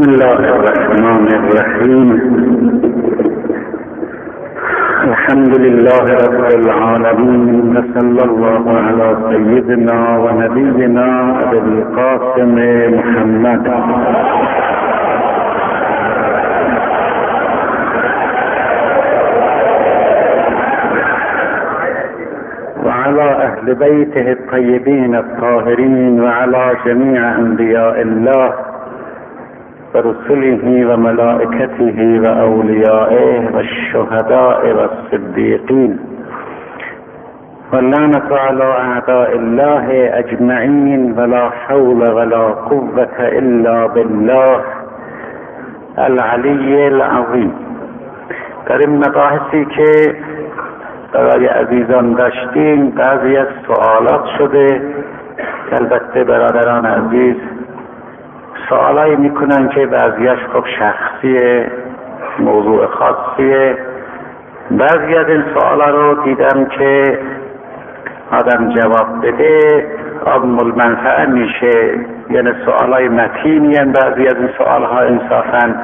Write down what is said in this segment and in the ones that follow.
بسم الله الرحمن الرحیم. الحمد لله رب العالمین و صلی الله علی سیدنا و نبینا ابی القاسم محمد و علی اهل بیته الطیبین الطاهرین و علی جمیع انبیاء الله و رسله و ملائکته و اولیائه و الشهداء و الصدیقین و لعنة علی اعداء الله اجمعین ولا حول ولا قوة الا بالله العلی العظیم. در این مباحثی که برای عزیزان داشتیم بعضی از سوالات شده که البته برادران عزیز سوالایی میکنن که بعضیش خب شخصیه، موضوع خاصیه. بعضی از این سوالا رو دیدم که آدم جواب بده عام المنفعه میشه، یعنی سوالای متینی هستند بعضی از این سوالها انصافا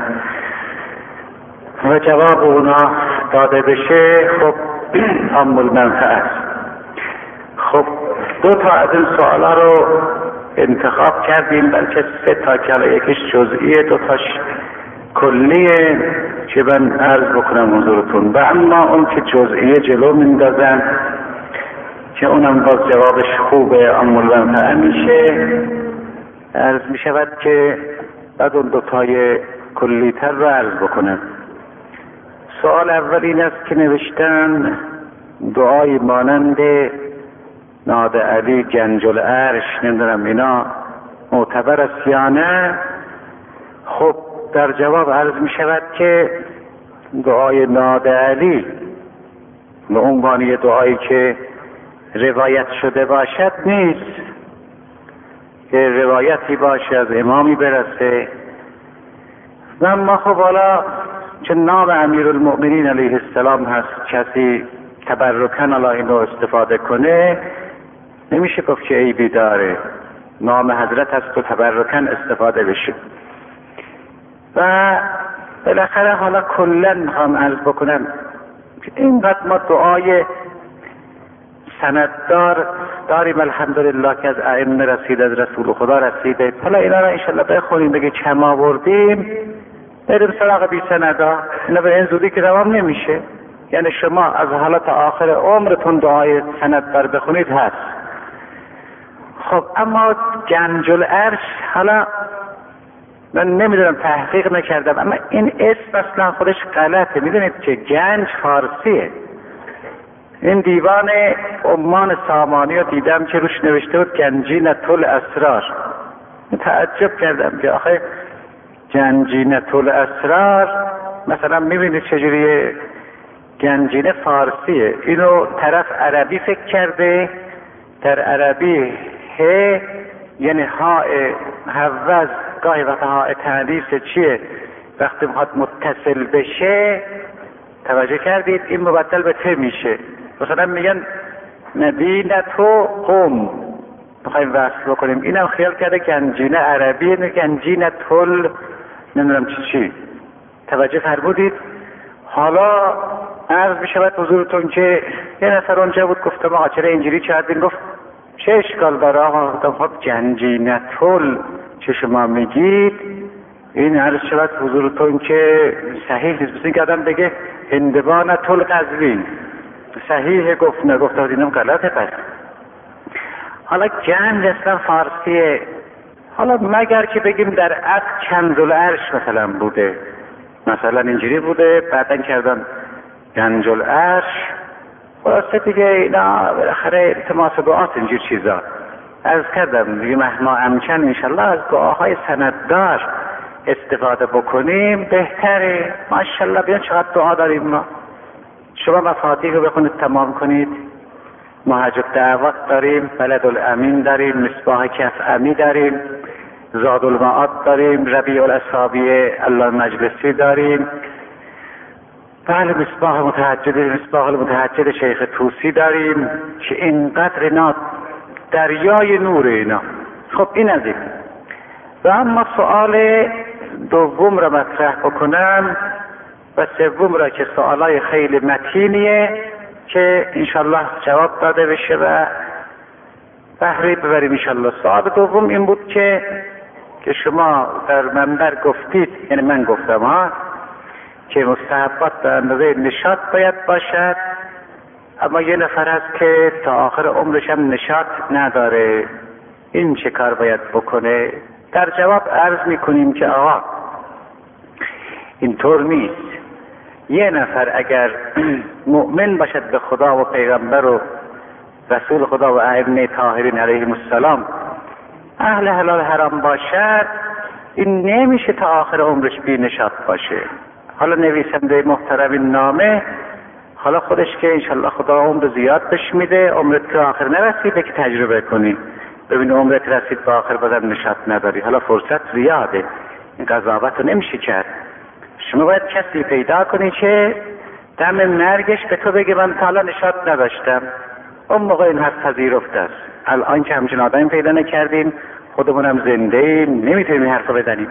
و جواب اونا داده بشه خب عام المنفعه است. خب دو تا از این سوالا رو انتخاب کردیم، بلکه سه تا که یکیش جزئیه دو تاش کلیه که من عرض بکنم حضورتون. و اما اون که جزئیه جلو میندازن که اونم باز جوابش خوبه عام المنفعه میشه، عرض میشود که بعد اون دو تای کلیتر رو عرض بکنم. سوال اول این است که نوشتن دعای مانند ناد علی گنج العرش نمیدونم اینا معتبر است یا نه. خب در جواب عرض می شود که دعای ناد علی به عنوان دعایی که روایت شده باشد نیست، که روایتی باشه از امامی برسه. و اما خب حالا چه نام امیرالمؤمنین علیه السلام هست، کسی تبرکن الله اینو استفاده کنه نمیشه گفت که عیبی داره، نام حضرت هست و تبرکن استفاده بشه. و بالاخره حالا کلا میخوام عرض بکنم که اینقدر ما دعای سنددار داریم الحمدلله که از ائمه رسید، از رسول خدا رسیده. حالا اینا رو انشالله بخونیم بگه کم آوردیم بریم سراغ بی سندا، اینا به این زودی که روام نمیشه. یعنی شما از حالا تا آخر عمرتون دعای سنددار بخونید هست. خب اما گنج العرش حالا من نمیدونم تحقیق نکردم، اما این اسم اصلا خودش غلطه. میدونید که گنج فارسیه. این دیوان عمان سامانی رو دیدم که روش نوشته بود گنجینة الاسرار. تعجب کردم که آخه گنجینة الاسرار مثلا میبینید چجوریه، گنجینه فارسیه، اینو طرف عربی فکر کرده. در عربی ه یعنی ها حوض گاهی وقت ها تانیث چیه وقتی میخواد متصل بشه، توجه کردید این مبدل به ت میشه. مثلا میگن مدینه تو قم میخوایم وصل بکنیم، اینم خیال کرده گنجینه عربی گنجینه تل نمیدونم چی. توجه فرمودید؟ حالا عرض میشود حضورتون که یه نفر اونجا بود گفتم آقا چرا اینجوری کردین؟ گفت چه اشکال داره آقا؟ خب گنجینة تل چه شما میگید این عرض شود حضورتون که صحیح نیست. بسید که آدم بگه هندوانة القزوین صحیح گفت نگفت اینم غلطه. پس حالا گنج اصلا فارسیه، حالا مگر که بگیم در عقل کنز العرش مثلا بوده، مثلا اینجوری بوده بعدن کردن گنج العرش. خلاصه دیگه اینا بالاخره التماس دعاست اینجور چیزا. عرض کردم دیگه مهما امکن انشالله از دعاهای سنددار استفاده بکنیم بهتره. ماشاءالله بیان چقدر دعا داریم ما. شما مفاتیح رو بخونید تمام کنید. محج الدعوات داریم، بلد الامین داریم، مصباح کف امی داریم، زاد المعاد داریم، ربیع الاصابع الله مجلسی داریم، بله مصباح متحجد، مصباح المتحجد شیخ طوسی داریم که اینقدر اینا دریای نور اینا. خب این از این. و اما سؤال دوم را مطرح بکنم و سوم را که سوالای خیلی متینیه که انشالله جواب داده بشه و بهره ببریم انشالله. سوال دوم این بود که شما در منبر گفتید، یعنی من گفتم که مستحبات به اندازه نشاط باید باشد، اما یه نفر هست که تا آخر عمرش هم نشاط نداره، این چه کار باید بکنه؟ در جواب عرض میکنیم که آقا اینطور نیست. یه نفر اگر مؤمن باشد به خدا و پیغمبر و رسول خدا و ائمه طاهرین علیهم السلام، اهل حلال حرام باشد، این نمیشه تا آخر عمرش بی نشاط باشه. حالا نویسنده محترم این نامه، حالا خودش که انشالله خدا عمر زیاد بهش میده، عمرت که آخر نرسیده که تجربه کنی، ببین عمرت رسید به آخر بازم نشاط نداری، حالا فرصت زیاده، این قضاوت رو نمیشه کرد. شما باید کسی پیدا کنی که دم مرگش به تو بگه من تا حالا نشاط نداشتم، اون موقع این حرف پذیرفته است. الان که همچین آدمی پیدا نکردیم، خودمونم زنده ایم، نمیتونیم این حرف رو بزنیم.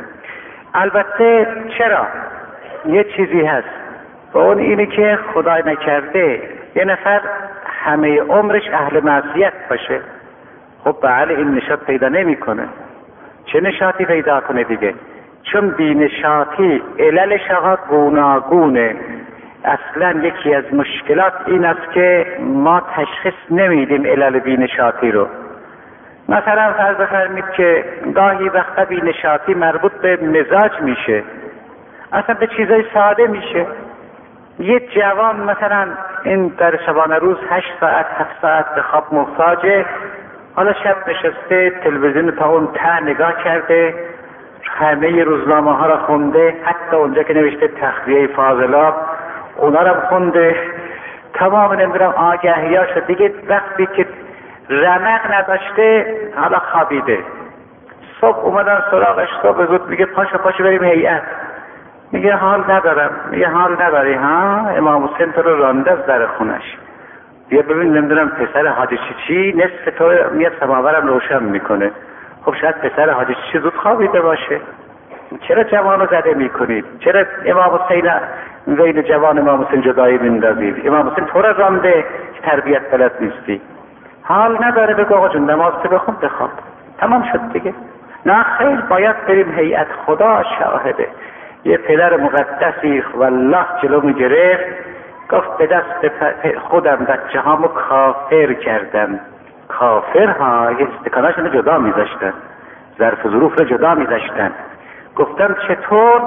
البته چرا؟ یه چیزی هست و اون اینه که خدای نکرده یه نفر همه عمرش اهل معصیت باشه، خب بله این نشاط پیدا نمیکنه. چه نشاطی پیدا کنه دیگه؟ چون بینشاطی عللش گوناگونه. اصلا یکی از مشکلات این است که ما تشخیص نمیدیم علل بینشاطی رو. مثلا فرض بفرمید که گاهی وقتا بینشاطی مربوط به مزاج میشه، اصلا به چیزای ساده میشه. یه جوان مثلا این در شبانه روز 8 ساعت 7 ساعت به خواب محتاجه، حالا شب نشسته تلویزیون تا اون ته نگاه کرده، همه روزنامه ها را خونده، حتی اونجا که نوشته تخلیه فاضلاب اونا را خونده، تمام نمیدونم آگهیاش دیگه. وقتی که رمق نداشته حالا خوابیده، صبح اومدن سراغش، صبح زود میگه پاشو بریم هیئت، میگه حال ندارم. میگه حال نداری ها؟ امام حسین تو رو رانده از در خونش، بیا ببین نمیدونم پسر حاجی چی نصف تو میاد سماورم روشن میکنه. خب شاید پسر حاجی چی زود خوابیده باشه. چرا جوان رو زده میکنید؟ چرا امام حسین بین جوان امام حسین جدایی میندازید؟ امام حسین تو رو رانده که تربیت بلد نیستی. حال نداره بگو آقا جون نماز تو بخون بخواب، تمام شد دیگه. نه خیر، باید بریم هیئت. خدا شاهده یه پدر مقدسی والله جلو میگرفت، گفت به دست خودم بچه هامو کافر کردم. کافر ها یه استکاناشون جدا میذاشتن، ظرف ظروف رو جدا میذاشتن. گفتم چطور؟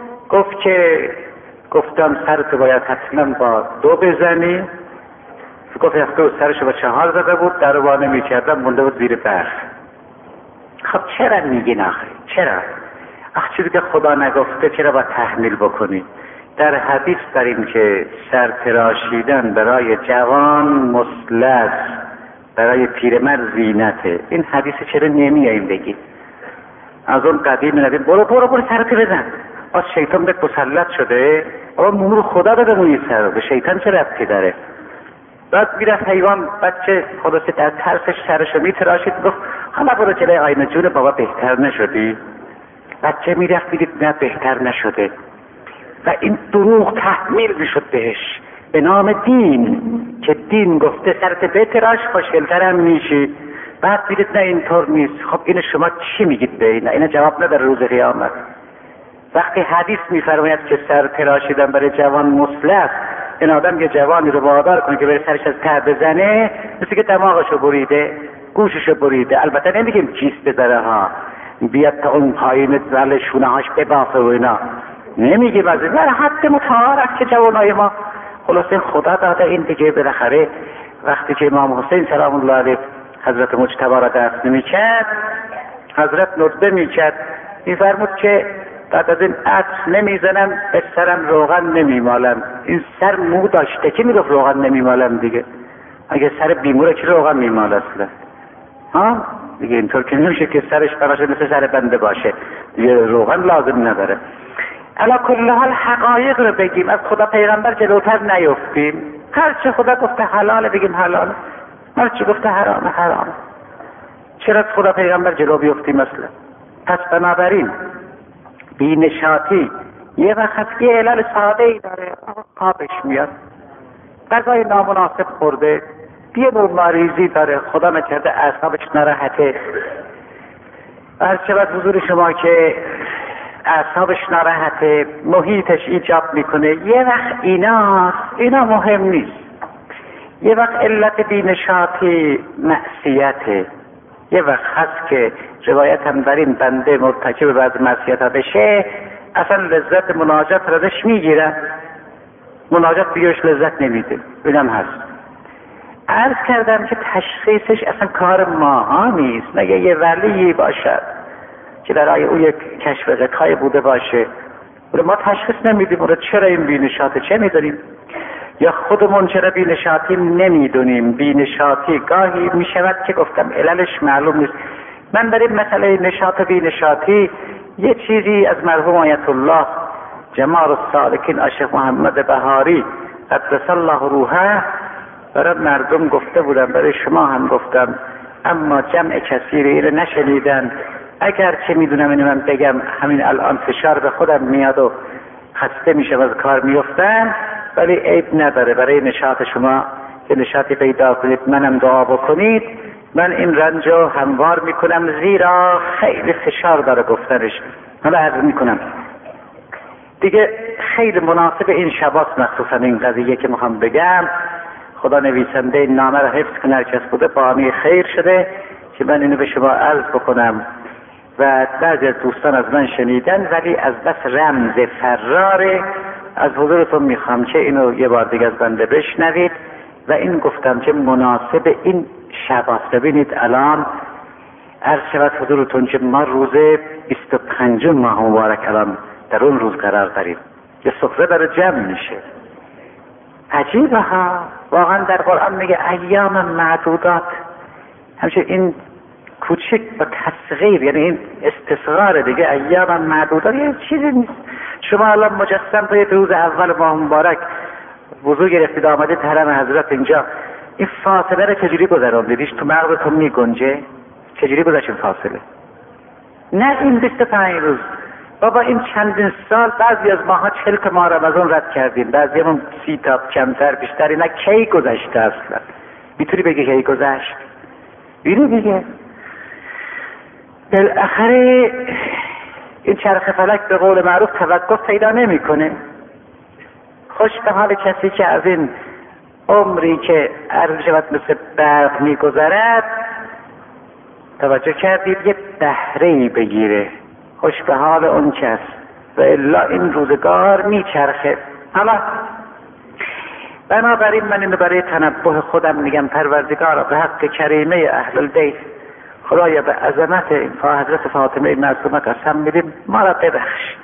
گفتم سرتو باید حتما با 2 بزنی. گفت یفته سرشو با 4 زده بود، در رو نمیکردم، مونده بود زیر برف. خب چرا میگین آخه؟ چرا؟ چیزی که خدا نگفته چرا با تحمیل بکنی؟ در حدیث داریم که سر تراشیدن برای جوان مثلث، برای پیرمرد زینته. این حدیث چرا نمیاییم بگید؟ از اون قدیم ندیم برو سرت بزن، از شیطان بهت مسلط شده. آقا نور خدا داده موی سر، به شیطان چه ربطی داره؟ بعد میرفت حیوان بچه خلاصه در ترسش سرشو میتراشید، گفت حالا برو جلوی آینه جون بابا بهتر نشدی؟ بچه میرفت میدید نه بهتر نشده و این دروغ تحمیل میشد بهش به نام دین، که دین گفته سرت بتراش خوشگل‌ترم میشی. بعد میدید نه اینطور نیست. خب این شما چی میگید به این جواب نداره روز قیامت. وقتی حدیث میفرماید که سر تراشیدن برای جوان مثلث، این آدم یه جوانی رو وادار کنه که بره سرش از ته بزنه، مثل که دماغشو بریده، گوششو بریده. البته نمیگیم کیست بذاره ها، بیاد تا اون پایین زل شونه هاش ببافه و اینا، نمیگیم از این. نه، حد متعار است که جوانای ما خلاصه خدا داده این دیگه. بالاخره وقتی که امام حسین سلام الله علیه حضرت مجتبی را دفن نمی‌کرد، حضرت ندبه می‌کرد، می‌فرمود که بعد از این عطر نمیزنم، به سرم روغن نمیمالم. این سر مو داشته که میگفت روغن نمیمالم دیگه. اگه سر بیموره که روغن میمال اصلا ها دیگه. اینطور که نمیشه که سرش براشه مثل سر بنده باشه دیگه، روغن لازم نداره. علا کل حال حقایق رو بگیم، از خدا پیغمبر جلوتر نیفتیم. هرچه خدا گفته حلاله بگیم حلاله، هرچه گفته حرامه حرامه. چرا از خدا پیغمبر جلو بیفتیم اصلا؟ پس بنابراین بینشاتی یه وقت یه علل ساده ای داره، خوابش میاد، غذای نامناسب خورده، یه نوع مریضی داره، خدا نکرده اعصابش ناراحته. عرض شود حضور شما که اعصابش ناراحته، محیطش ایجاب میکنه. یه وقت اینا مهم نیست. یه وقت علت بینشاتی معصیته. یه وقت هست که روایت هم در این بنده مرتکب بعض معصیت ها بشه، اصلا لذت مناجات را ازش میگیرن، مناجات بیوش لذت نمیده. اینم هست. عرض کردم که تشخیصش اصلا کار ماها نیست. مگه یه ولی باشد که برای او یک کشف غطای بوده باشه، ما تشخیص نمیدیم چرا این بینشاته، چه میدونیم؟ یا خودمون چرا بینشاتی نمیدونیم؟ بینشاتی گاهی میشود که گفتم عللش معلوم نیست. من برای مسئله نشاط بینشاتی یه چیزی از مرحوم آیت الله جمال السالکین آشق محمد بهاری قدس الله روحه برای مردم گفته بودم، برای شما هم گفتم، اما جمع کثیری اینو نشنیدن. اگر چه میدونم اینو من بگم همین الان فشار به خودم میاد و خسته میشم از کار میفتن، ولی عیب نداره برای نشاط شما که نشاطی پیدا کنید، منم دعا بکنید. من این رنجو هموار میکنم زیرا خیلی فشار داره گفتنش. حالا عرض میکنم دیگه خیلی مناسب این شباست، مخصوصا این قضیه که میخوام بگم. خدا نویسنده این نامه را حفظ کنه، هرچس بوده بانی خیر شده که من اینو به شما عرض بکنم و بعضی از دوستان از من شنیدن، ولی از بس رمز فراره از حضورتون میخوام که اینو یه بار دیگه از بنده بشنوید. و این گفتم که مناسب این شباست. ببینید الان عرض شود حضورتون که ما روز 25 ماه مبارک الان در اون روز قرار داریم، یه سفره داره جمع میشه. عجیبه ها، واقعا در قرآن میگه ایام معدودات، همچنین این کوچک با تصغیر، یعنی این استصغار دیگه. ایام معدودات یه چیزی نیست. شما الان مجسم باید روز اول ماه مبارک وضو گرفتید آمدید حرم حضرت اینجا، این فاصله رو چجوری گذراندیدیش؟ تو مغزتون میگنجه؟ چجوری گذاشت این فاصله؟ نه این 25 روز بابا، این چندین سال بعضی از ماها 40 ماه رمضان رد کردیم، بعضی همون 30 تا کمتر بیشتر. اینا کی گذشته اصلا؟ میتونی بگی کی گذشت؟ اینو دیگه بالاخره این چرخ فلک به قول معروف توقف پیدا نمیکنه. خوش به حال کسی که از این عمری که عرض شود مثل برق میگذرد توجه کردید یه بهره‌ای بگیره. خوش به حال اون کس، و الا این روزگار میچرخه. حالا بنابراین من اینو برای تنبه خودم میگم، پروردگارا به حق کریمه اهل البیت، خدایا به عظمت حضرت فاطمه معصومه قسم میدیم ما را ببخش.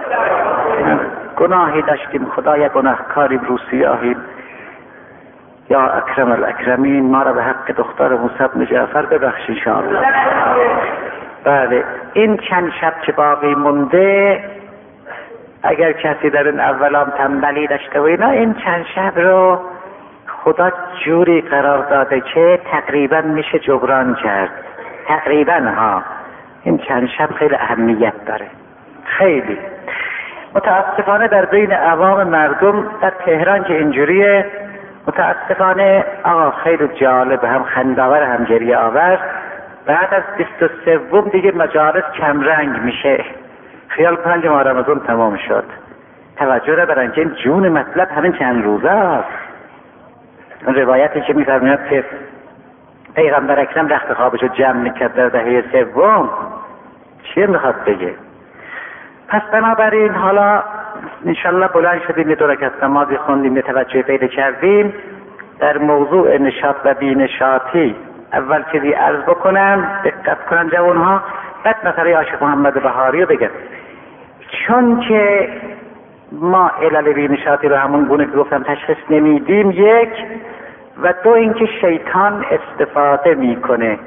گناهی داشتیم خدایا، گناهکاریم، روسیاهیم، یا اکرم الاکرمین ما را به حق دختر موسی بن جعفر ببخش ان شاء الله. بله این چند شب که باقی مونده، اگر کسی در این اولام تنبلی داشته و اینا، این چند شب رو خدا جوری قرار داده که تقریبا میشه جبران کرد. تقریبا ها، این چند شب خیلی اهمیت داره، خیلی. متاسفانه در بین عوام مردم در تهران که اینجوریه، متاسفانه آقا خیلی جالب، هم خنداور هم گریه آور. بعد از 23 دیگه مجالس کم رنگ میشه، خیال کنن که ماه رمضان تمام شد. توجه را برن که این جون مطلب همین چند روزه است. اون روایتی که میفرماید که پیغمبر اکرم رخت خوابشو جمع میکرد در دهه 3، چیه میخواد بگه؟ پس بنابراین حالا انشالله بلند شدیم، یه 2 رکعت نمازی خوندیم، یه توجه پیدا کردیم در موضوع نشاط و بینشاطی. اول چیزی عرض بکنم، دقت کنن جوانها، بعد مسئله عاشق محمد بهاری رو بگم. چون که ما علل بینشاطی رو همون گونه که گفتم تشخیص نمیدیم، 1 و 2 اینکه شیطان استفاده میکنه.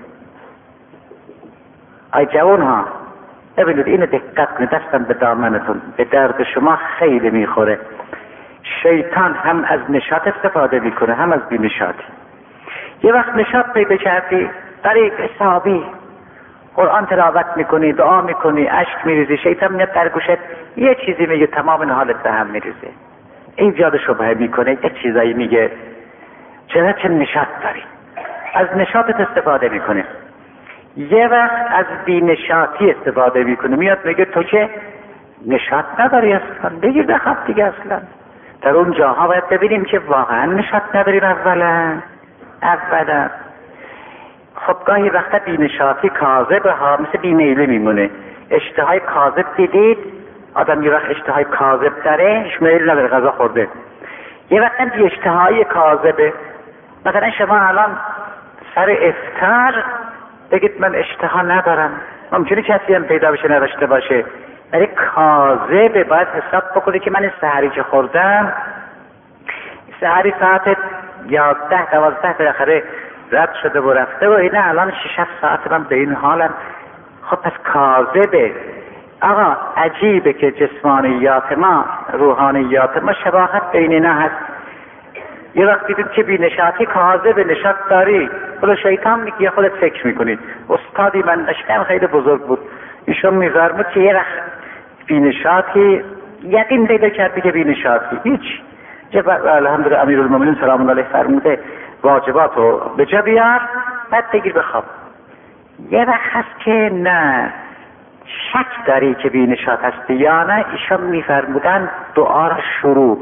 ای جوانها ببینید اینو دقت کنید، دستم به دامنتون، به درد شما خیلی میخوره. شیطان هم از نشاط استفاده میکنه هم از بینشاطی. یه وقت نشاط پیدا کردی طریق حسابی، قرآن تلاوت میکنی، دعا میکنی، اشک میریزی، شیطان میاد در گوشت یه چیزی میگه، تمام این حالت به هم میریزه، ایجاد شبهه میکنه، یه چیزایی میگه، چرا چه نشاط داری، از نشاطت استفاده میکنه. یه وقت از بی‌نشاطی استفاده میکنه، میاد میگه تو که نشاط نداری اصلا، بگیر بخواب دیگه. اصلا در اون جاها باید ببینیم که واقعا نشاط نداریم. اولا خب گاهی وقتا بی‌نشاطی کاذبه ها، مثل بیمیلی میمونه. اشتهای کاذب دیدید؟ آدم یه وقت اشتهای کاذب داره، هیچ میل نداره غذا خورده. یه وقتا بی اشتهای کاذبه. مثلا شما الان سر افطار بگید من اشتها ندارم، ممکنه کسی هم پیدا بشه نداشته باشه، ولی کاذبه. باید حساب بکنه که من سحری که خوردم، سحری ساعت 11-12 بالاخره رد شده و رفته و اینه الان 6-7 ساعت من به این حالم. خب پس کاذبه. آقا عجیبه که جسمانیات ما، روحانیات ما شباهت بین اینا هست. یه وقت دیدید که بی نشاطی کاذبه، نشاط داری، خود شیطان میگه خودت فکر میکنید. استادی من داشتم خیلی بزرگ بود، ایشون میفرمود که یه وقت بی نشاطی یقین پیدا کردی که بی نشاطی هیچ الحمدلله امیرالمومنین سلام الله علیه فرموده واجبات رو به جا بیار بعد بگیر بخواب. یه وقت هست که نه شک داری که بی نشاط هستی یا نه، ایشان میفرمودن دعا را شروع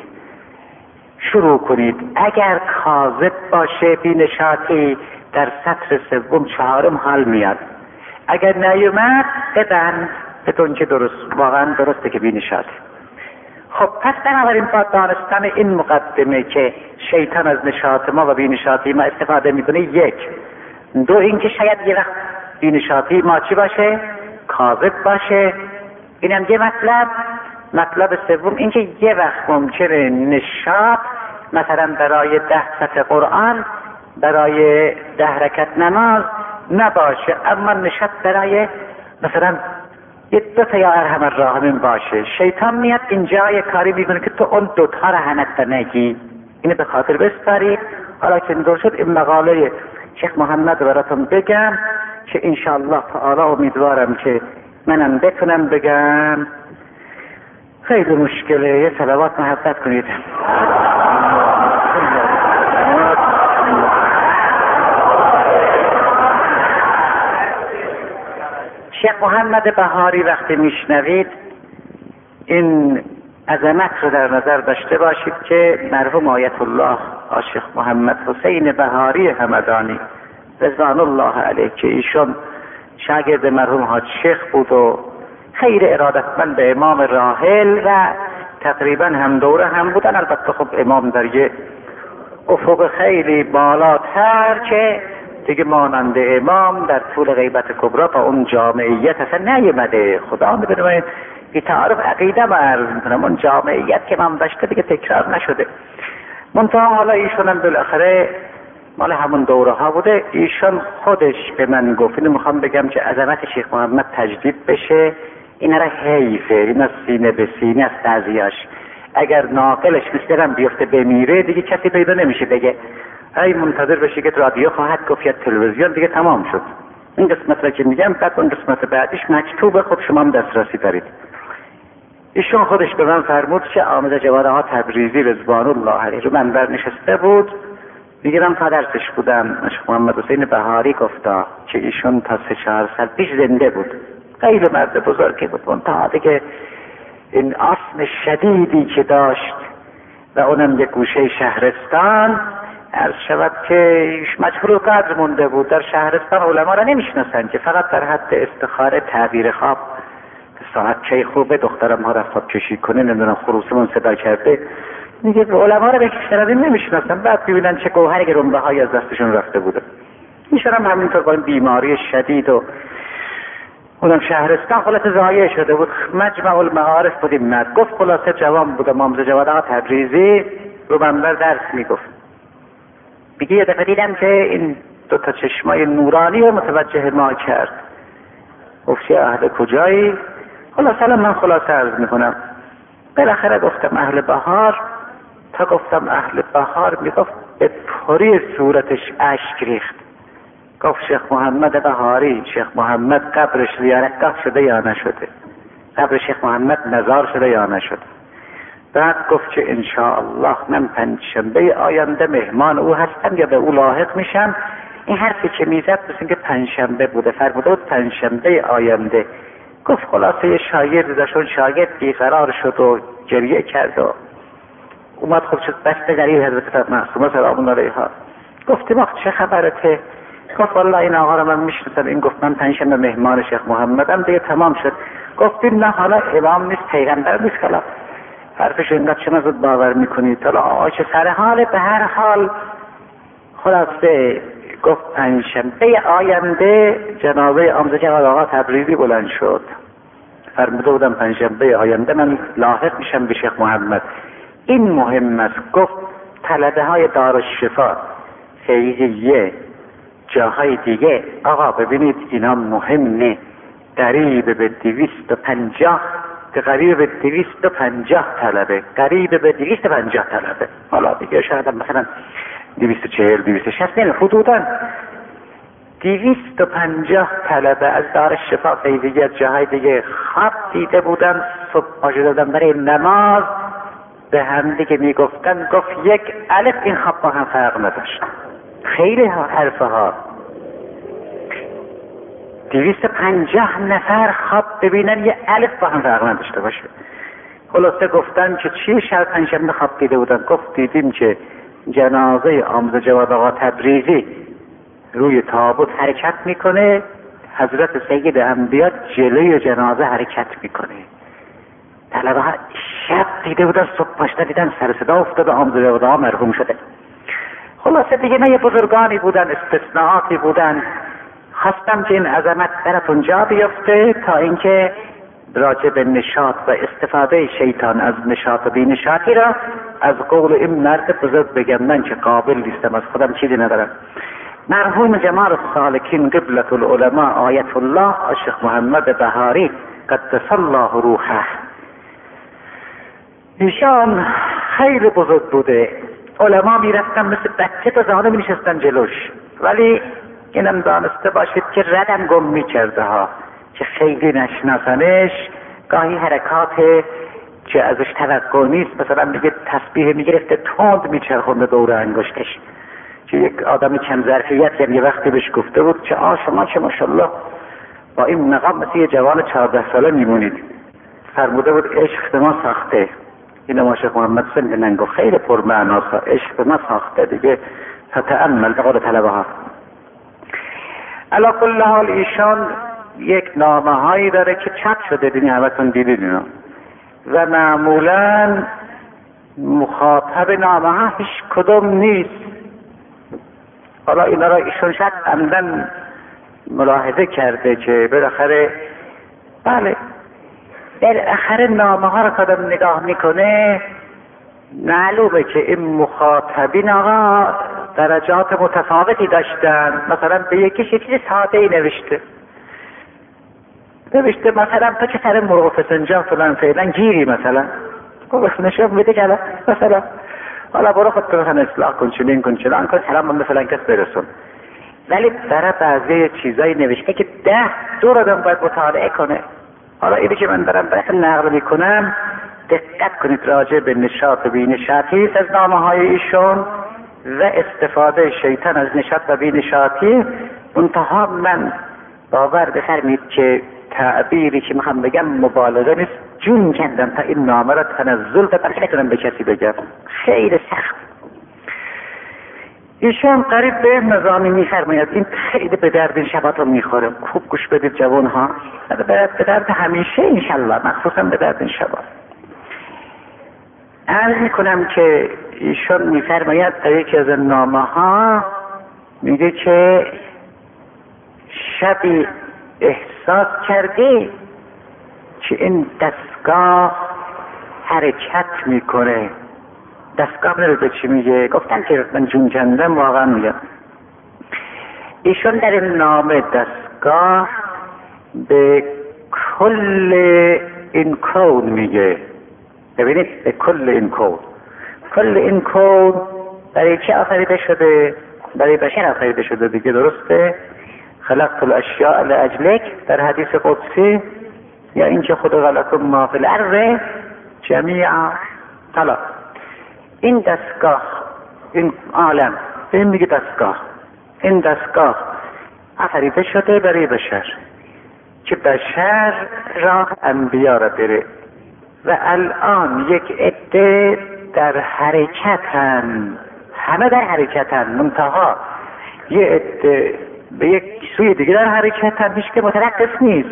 کنید. اگر کاذب باشه بی نشاطی در سطر سوم چهارم حال میاد، اگر نیومد ببند بدون که واقعا درسته که بی نشاطی. خب پس بنابراین با دانستن این مقدمه که شیطان از نشاط ما و بی نشاطی ما استفاده میکنه، 1. 2 اینکه شاید یه وقت بی نشاطی ما چی باشه؟ کاذب باشه. اینم یه مطلب سوم اینکه یه وقت ممکنه نشاط مثلا برای 10 سطر قرآن، برای 10 رکعت نماز نباشه، اما نشاط برای مثلا 2 تا یا ارحم الراحمین باشه. شیطان میاد اینجا یه کاری میکنه که تو اون 2 تا رو هنت نگی. اینو به خاطر بسپارید. حالا که اینطور شد این مقاله شیخ محمد براتون بگم که انشاءالله تعالی امیدوارم که منم بتونم بگم. خیلی مشکله، یه صلوات محبت کنید. شیخ محمد بهاری وقتی میشنوید این عظمت رو در نظر داشته باشید که مرحوم آیت الله شیخ محمد حسین بهاری همدانی رضوان الله علیه که ایشون شاگرد مرحوم حاج شیخ بود و خیر ارادتمند به امام راحل و تقریبا هم دوره هم بودن. البته خب امام در یه افق خیلی بالاتر که دیگه مانند امام در طول غیبت کبرا با اون جامعیت اصلا نیومده. خدا میدونه بی تعارف عقیده ما عرض میکنم اون جامعیت که من داشته دیگه تکرار نشده. منتها حالا ایشون هم بالاخره مال همون دوره ها بوده. ایشون خودش به من گفت، اینو میخوام بگم که عظمت شیخ محمد تجدید بشه، اینا را حیفه، اینا سینه به سینه است تعزیه‌اش. اگر ناقلش مثلا بیفته بمیره دیگه کسی پیدا نمیشه بگه ای منتظر بشه که رادیو خواهد گفت یا تلویزیون، دیگه تمام شد. این قسمت را که میگم، بعد اون قسمت بعدش مکتوبه، خب شما هم دسترسی دارید. ایشون خودش به من فرمود که آمد جوادها تبریزی رضوان الله علیه رو منبر نشسته بود، میگم تا درسش بودم. شیخ محمد حسین بهاری گفتا که ایشون تا 3-4 سال پیش زنده بود، خیلی مرد بزرگی بود، منتها دیگه این آسم شدیدی که داشت و اونم یک گوشه شهرستان، عرض شود که مجهول قدر مونده بود. در شهرستان علما را نمیشناسن که فقط در حد استخاره تعبیر خواب، ساعت چه خوبه دخترم ها رفت کشی کنه، نمیدونم خروسمون صدا کرده، میگه علما را به کشترادی نمیشناسن. بعد ببینن چه گوهری که رنبه های از دستشون رفته بوده. میشون هم همینطور با این بیماری شدید و اونم شهرستان خلاص ضایع شده بود. مجمع المعارف بودیم مرد گفت، خلاصه جوان بود، مامز جوادها تبریزی رو منبر درس میگفت. میگه یه دفعه دیدم که این 2 تا چشمای نورانی رو متوجه ما کرد. گفت اهل کجایی؟ خلاصه من خلاصه عرض میکنم. بالاخره گفتم اهل بهار. تا گفتم اهل بهار میگفت به پری صورتش اشک ریخت. گفت شیخ محمد بهاری، شیخ محمد قبرش زیارتگاه شده یا نشده؟ قبر شیخ محمد مزار شده یا نشده؟ بعد گفت که انشاءالله من پنجشنبه آینده مهمان او هستم یا به او لاحق میشم. این حرفی که میزد مثل که پنجشنبه بوده، فرموده بود پنجشنبه آینده. گفت خلاصه شاگرد داشتون، شاگرد بیقرار شد و گریه کرد و اومد خودش بسته دلیل حضرت معصومه سلام الله علیها. گفتیم آخ چه خبرته؟ گفت والله این آقا رو من میشناسم، این گفت من پنجشنبه مهمان شیخ محمدم، دیگه تمام شد. گفتیم نه حالا امام نیست، پیغمبر نیست، حالا حرفش اینقدر چه زود باور میکنید؟ حالا آقا چه سر حاله؟ به هر حال خلاصه گفت پنجشنبه آینده جنازه عامزه جواد آقا تبریزی بلند شد. فرموده بودم پنجشنبه آینده من لاحق میشم به شیخ محمد. این مهم است. گفت طلبه های دارالشفا خیریه جاهای دیگه آقا ببینید اینا مهمه، قریب به 250 قریب به 250 طلبه، قریب به 250 طلبه، حالا دیگه شاید مثلا 240 260 نه حدوداً 250 طلبه از دارالشفا خیریه جاهای دیگه خواب دیده بودن، صبح پاشده بودن برای نماز، به هم دیگه میگفتن، گفت یک الف این خواب با هم فرق نداشت. خیلی حرفه ها 250 نفر خواب ببینن یه الف با هم فرق نداشته باشه. خلاصه گفتن که چی شب پنجشنبه خواب دیده بودن؟ گفت دیدیم که جنازه عامزه جواد آقا تبریزی روی تابوت حرکت میکنه، حضرت سید انبیا جلوی جنازه حرکت میکنه. طلبه ها شب دیده بودن، صبح پاشته دیدن سر صدا افتاده عامزه جواد آقا مرحوم شده. خلاصه دیگه نه یه بزرگانی بودن، استثناءاتی بودن. خواستم که این عظمت براتون جا بیفته تا اینکه راجع به نشاط و استفاده شیطان از نشاط و بینشاطی را از قول این مرد بزرگ بگم، من که قابل نیستم، از خودم چیزی ندارم. مرحوم جمال السالکین قبلة العلماء آیت الله شیخ محمد بهاری قدس الله روحه، ایشان خیلی بزرگ بوده. علما میرفتن مثل بچه تا زانه میشستن جلوش، ولی اینم دانسته باشید که ردم گم میکرده ها، که خیلی نشناسنش. گاهی حرکات که ازش توقع نیست، مثلا میگه تسبیح میگرفته تند میچرخونده دور انگشتش، که یک آدم کم ظرفیت یه وقتی بهش گفته بود که شما چه ماشاءالله با این مقام مثل یه جوان 14 ساله میمونید. فرموده بود عشق ما ساخته. این ما شیخ محمد سن ننگو خیلی پرمعناست، عشق ما ساخته دیگه. فتأمل به قول طلبه ها. علا کل حال ایشان یک نامه هایی داره که چاپ شده، دینی همتون دیدید اینو، و معمولا مخاطب نامه ها هیچ کدوم نیست. حالا اینا را ایشون شاید عمدن ملاحظه کرده که بالاخره بله بالاخره نامه ها را کدام نگاه میکنه معلومه که این مخاطبین آقا درجات متفاوتی داشتن. مثلا به یکیش چیز ساده ای نوشته مثلا تو چه سر مرغ فسنجان فلان فعلا گیری، مثلا گفت نشون میده که مثلا حالا برو خودت مثلا اصلاح کن، چنین کن چنان کن، سلام به فلان کس برسون. ولی برای بعضی چیزایی نوشته که 10 دور آدم باید مطالعه کنه. حالا اینی که من دارم براتون نقل میکنم دقت کنید، راجع به نشاط و بینشاطی از نامه های ایشون و استفاده شیطان از نشاط و بینشاطی. منتها من باور بفرمید که تعبیری که میخوام بگم مبالغه نیست، جون کندم تا این نامه را تنزل بدم که نتونم به کسی بگم، خیلی سخت. ایشون قریب به مضامین میفرماید، این خیلی به درد این شبات رو میخوره. خوب گوش بدید جوان ها، به درد همیشه انشالله، مخصوصا به درد این شبات. عرض میکنم که ایشون میفرماید در یکی از نامه ها میگه که شبی احساس کردی که این دستگاه حرکت میکنه. دستگاه نره به چی میگه؟ گفتن که من جون کندم، واقعا میگم. ایشون در این نامه دستگاه به کل این کون میگه. ببینید به کل این کون، کل این کون برای چه آفریده شده؟ برای بشر آفریده شده دیگه، درسته؟ خلقت الاشیاء لاجلک در حدیث قدسی، یا اینکه خدا لکم ما فی الارض جمیعا. حالا این دستگاه، این عالم، این میگه دستگاه، این دستگاه آفریده شده برای بشر که بشر راه انبیا را بره و الان یک عده در حرکتن، همه در حرکتن، منتها یه عده به یک سوی دیگه در حرکتن، هیچ که متوقف نیست،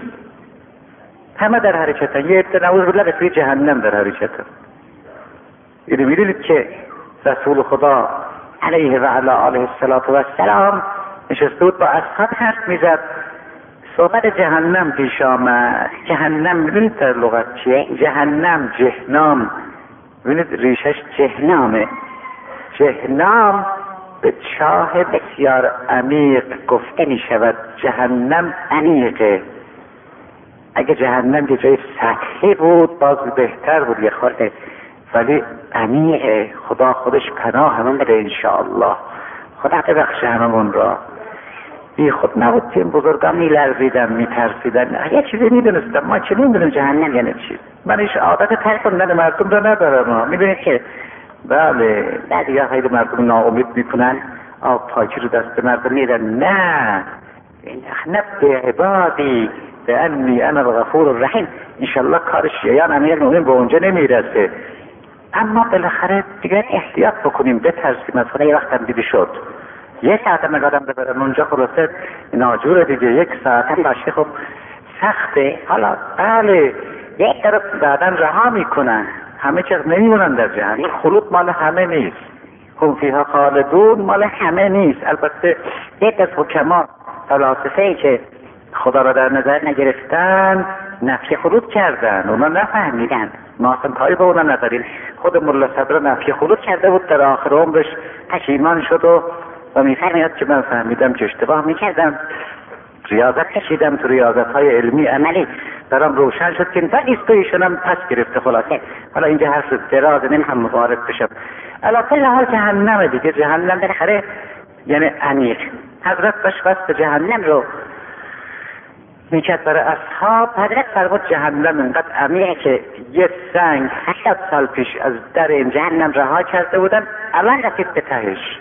همه در حرکتن. یه عده نعوذ بالله به سوی جهنم در حرکتن. یعنی میدونید که رسول خدا علیه و علی آله السلام نشسته بود با اصحاب حرف میزد، صحبت جهنم پیش آمد. جهنم میدونید در لغت چیه؟ جهنم، جهنم، میدونید ریشش جهنمه. جهنم به چاه بسیار عمیق گفته می شود. جهنم عمیقه. اگه جهنم یه جای سطحی بود باز بهتر بود یه خورده، ولی عمیقه. خدا خودش پناه همون بده انشاءالله. خدا ببخشه هممون را. بی خود نبود که این بزرگان میلرزیدن، میترسیدن. یه چیزی میدونستم، ما چه نمیدونم جهنم یعنی چی. من ایش عادت ترک کردن مردم را ندارم. میدونید که بله بعد یا خیلی مردم ناامید میکنن، آب پاکی رو دست مردم میدن. نه، نبی عبادی به انی انا الغفور الرحیم. انشالله کار شیعان امیرالمومنین به اونجا نمیرسه، اما بالاخره دیگر احتیاط بکنیم، بترسیم از خدا. یه وقت هم دیدی شد یه ساعت هم نگادم ببرم اونجا، خلاصه ناجور دیگه. یک ساعت هم باشه، خب سخته. حالا بله یک طرف بعدا رها میکنن، همه چیز نمیمونن در جهنم. خلود مال همه نیست، هم فیها خالدون مال همه نیست. البته یک از حکما فلاسفه‌ای که خدا را در نظر نگرفتن نفی خلود کردن، اونا نفهمیدن. ما اصلا کاری به اونا نداریم. خود ملا صدر نفی خلود کرده بود، در آخر عمرش پشیمان شد و میفرماید که من فهمیدم که اشتباه میکردم، ریاضت کشیدم تو ریاضت‌های علمی عملی، برام روشن شد که این ایشون هم پس گرفته. خلاصه حالا اینجا حرف دراز نمیخوام مبارد بشم. علاقه حال جهنم دیگه. جهنم بالاخره یعنی عمیق. حضرت بس جهنم رو میکرد برای اصحاب. حضرت فرمود جهنم اینقدر عمیقه که یه سنگ 80 سال پیش از در این جهنم رها کرده بودن، الان رسید به تهش.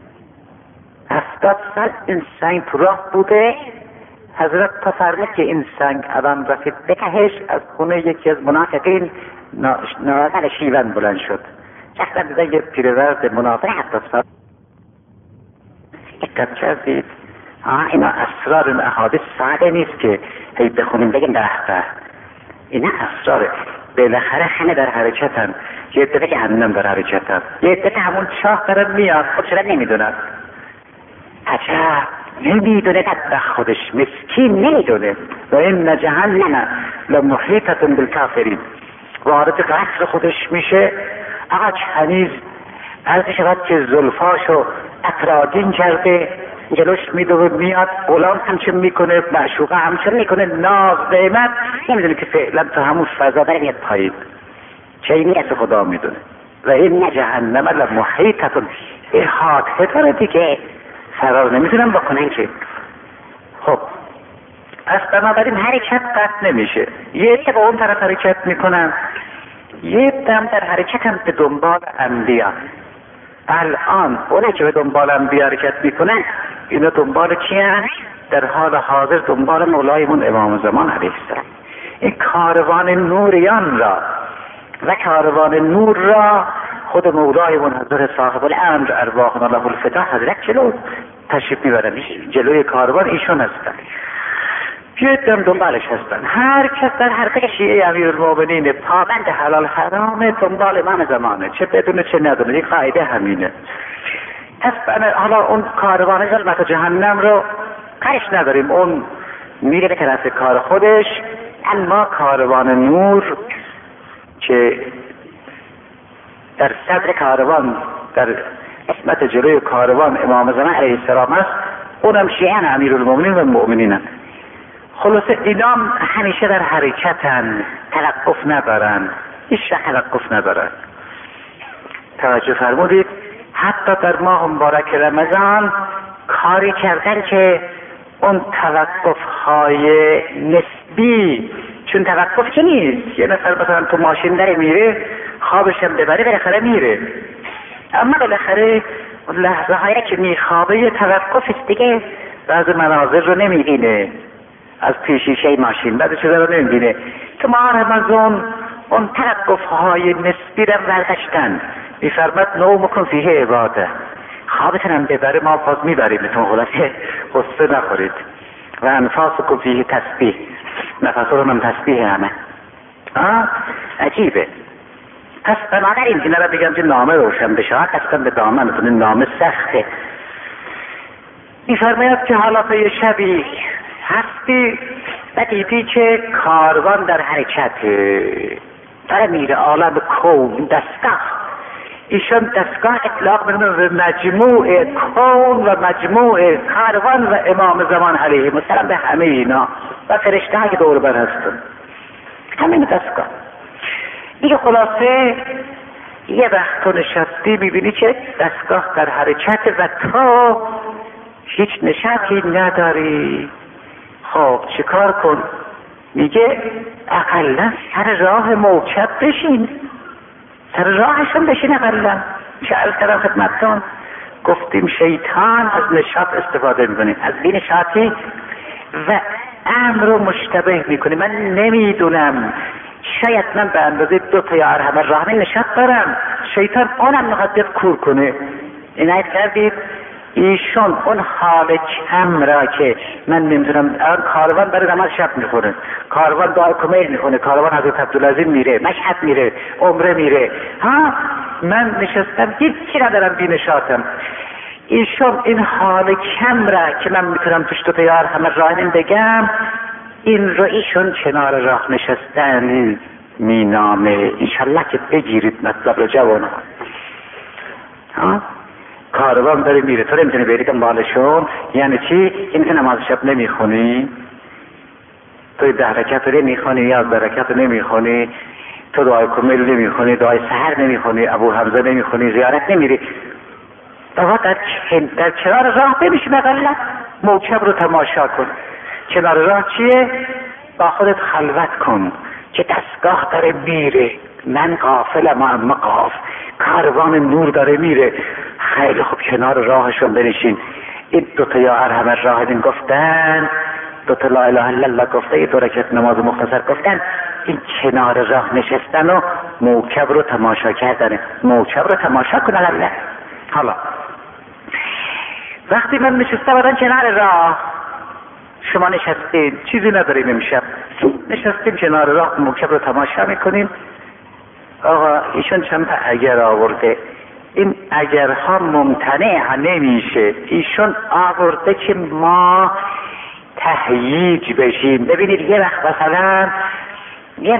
70 سال این سنگ تو راه بوده. حضرت فرمود که این سنگ الان رسید به تهش. از خونه یکی از منافقین نازل شیون بلند شد. شخصا دیدن یه پیرورد منافق 70 سال. دقت کردید؟ اینا اسرار این احادیث ساده نیست که هی بخونیم بگیم به به. اینا اسراره. بالاخره همه در حرکتن. یه عده جهنم در حرکتن، یه عده همون چاه داره میاد، خودش را نمیدونن. عجب نمیدونه، بدبخت خودش مسکین نمیدونه. و این جهنم لمحیطة بالکافرین. وارد قصر خودش میشه، آقا چنیز عرض شود که زلفاشو اطراگین کرده، جلوش میدوه میاد، غلام همچون میکنه، معشوقه همچون میکنه، ناز نعمت، نمیدونه که فعلا تو همون فضا داره میاد پایین. چه اینی از خدا میدونه. و این جهنم لمحیطة، احاطه داره دیگه، فرار نمیتونن بکنن که. خب پس بنابراین حرکت قطع نمیشه. یه عده به اون طرف حرکت میکنن، یه عده هم در حرکت هم به دنبال انبیا. الان اونه که به دنبال انبیا حرکت میکنن، اینا دنبال کی هست؟ در حال حاضر دنبال مولایمون امام زمان علیه السلام. این کاروان نوریان را و کاروان نور را خود مولایمون حضرت صاحب الامر ارواحنا له الفدا حضرت جلو تشریف میبرن، جلوی کاروان ایشون هستن، یه دم دنبالش هستن. هر کس در حرکت شیعه امیرالمومنین پابند حلال حرام دنبال امام زمانه، چه بدونه چه ندونه. یک قاعده همینه. پس حالا اون کاروان ظلمت جهنم رو کارش نداریم، اون میره به طرف کار خودش. اما کاروان نور که در صدر کاروان، در قسمت جلوی کاروان امام زمان علیه السلام است، اونم شیعه امیرالمومنین و مؤمنینن. خلاصه اینام همیشه در حرکتن، توقف ندارن، هیچ توقف ندارن. توجه فرمودید؟ حتی در ماه مبارک رمضان کاری کردن که اون توقف‌های نسبی، چون توقف که نیست، یه نفر مثلا تو ماشین داره میره خوابش هم ببره بالاخره میره، اما بالاخره لحظه هایی که میخوابه یه توقف است دیگه، بعض مناظر رو نمیبینه از پیشیشه ماشین، بعض چیزا رو نمیبینه. تو ماه رمضان اون توقف‌های نسبی رو برداشتن، میفرماد نومکم فیه عباده، خوابتون هم ببره ما باز میبریمتون، خلاصه غصه نخورید. و انفاسکم فیه تسبیح، نفساتون هم تسبیح همه. عجیبه. پس بنابراین اینا رو بگم که نامه روشن بشه، قسم به دامنتون، نامه سخته. میفرماید که حالا به شبی هستی و دیدی که کاروان در حرکته، داره میره عالم کون، دستگاه. ایشان دستگاه اطلاق میکنه به مجموع کون و مجموع کاروان و امام زمان علیه السلام، به همه اینا و فرشته ها که دور بر هستن، همین دستگاه دیگه. خلاصه یه وقت تو نشستی میبینی که دستگاه در حرکت و تو هیچ نشاطی نداری. خب چیکار کن؟ میگه اقلا سر راه موکب بشین، سر راهشون بشین اقلا. چه عرض کردم خدمتتون؟ گفتیم شیطان از نشاط استفاده میکنه، از بی نشاطی و امر رو مشتبه میکنه. من نمیدونم، شاید من به اندازه 2 تا یا ارحم الراحمین نشاط دارم، شیطان اونم میخواد کور کنه. عنایت کردید؟ ایشون اون حال کم را که من نمیدونم، کاروان برای نماز شب میخونه، کاروان دعای کمیل میخونه، کاروان حضرت عبدالعظیم میره، مشهد میره، عمره میره، من نشستم هیچی ندارم، بی نشاطم. ایشون این حال کم را که من میتونم توش 2 تا یا ارحم الراحمین بگم، این رو ایشون کنار راه نشستن مینامه. انشالله که بگیرید مطلب رو جوان ها. کاروان داره میره، تو نمیتونی بری دنبالشون. یعنی چی؟ این که نماز شب نمیخونی، تو 10 رکعت رو نمیخونی، 11 رکعت رو نمیخونی، تو دعای کمیل نمیخونی، دعای سحر نمیخونی، ابو حمزه نمیخونی، زیارت نمیری، بابا در کنار راه بمیشی، مقلا موکب رو تماشا کن. کنار راه چیه؟ با خودت خلوت کن که دستگاه داره میره، من غافلم اما قاف، کاروان نور داره میره. خیلی خوب کنار راهشون بنشین. این 2 تا یا ارحم الراحمین گفتن، 2 تا لا اله الا الله گفته، 2 رکعت نماز مختصر گفتن، این کنار راه نشستن و موکب رو تماشا کردن. موکب رو تماشا کن الله. حالا وقتی من نشستم بودن کنار راه، شما نشستین، چیزی نداریم امشب، نشستیم کنار راه موکب رو تماشا میکنیم. آقا ایشون چند تا اگر آورده، این اگرها ممتنع نمیشه، ایشون آورده که ما تهییج بشیم. ببینید یه وقت مثلا یه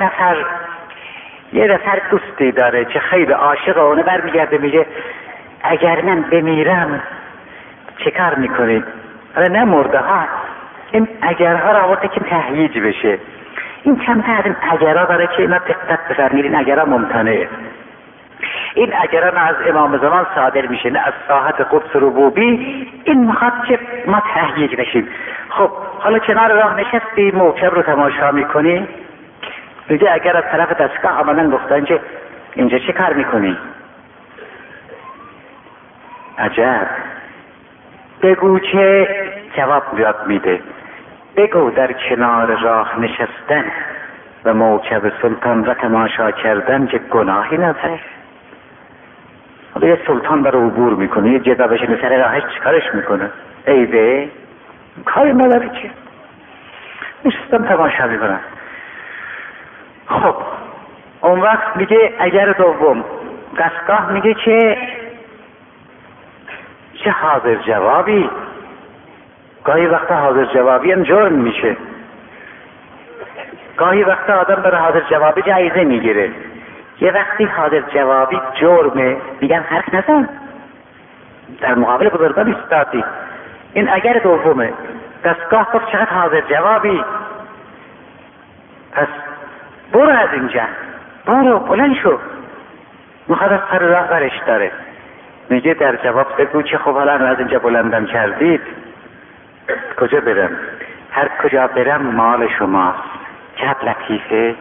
نفر دوستی داره که خیلی عاشق اونه، برمیگرده میگه اگر من بمیرم چه کار میکنید؟ نه مرده ها، این اگرها را آورده که تهییج بشه. این چند تا از این اگرها داره که اینا دقت بفرمایید، این اگرها ممتنعه. این اگرها نه از امام زمان صادر میشه نه از ساحت قدس ربوبی، این میخواد که ما تهییج بشیم. خب حالا کنار راه نشستی موکب رو تماشا میکنی، میگه اگر از طرف دستگاه آمدن گفتن که اینجا چه کار میکنی؟ عجب. بگو که جواب بیاد میده، بگو در کنار راه نشستن و موکب سلطان را تماشا کردن که گناهی نداره. حالا یه سلطان برای عبور میکنه، یه جدا بشینه سر راهش چیکارش میکنه؟ عیبه؟ کاری نداره که نشستم تماشا میکنم. خب اون وقت میگه اگر دوم دستگاه میگه که چه حاضر جوابی. گاهی وقتا حاضر جوابی هم جرم میشه، گاهی وقتا آدم برای حاضر جوابی جایزه میگیره، یه وقتی حاضر جوابی جرمه میگن حرف نزن، در مقابل بزرگان ایستادی. این اگر دومه. دستگاه گفت چقدر حاضر جوابی، پس برو از اینجا، برو بلند شو، میخواد از سر راه برش داره. میگه در جواب بگو که خب حالا از اینجا بلندم کردید کجا برم؟ هر کجا برم مال شماست. چقدر لطیفه.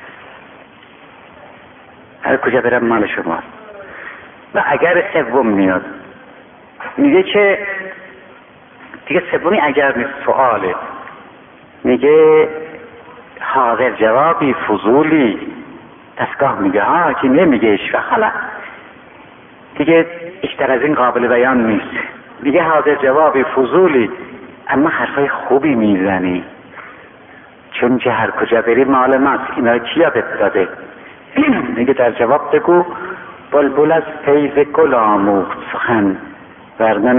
هر کجا برم مال شماست. و اگر سوم میاد میگه که دیگه سومی اگر نیست سواله، میگه حاضر جوابی فضولی. دستگاه میگه ها که نمیگه ایش و حالا دیگه بیشتر از این قابل بیان نیست. میگه حاضر جوابی فضولی اما حرفای خوبی میزنی، چون که هر کجا بری مال ماست. اینا کی یادت داده؟ میگه در جواب بگو بلبل از فیض گل آموخت سخن ورنه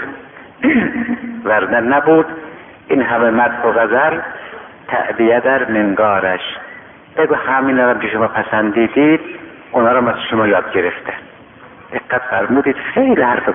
نبود این همه مدح و غزل تعبیه در منگارش. بگو همین هم که شما پسندیدید اونا رو از شما یاد گرفته. دقت فرمودید، خیلی حرف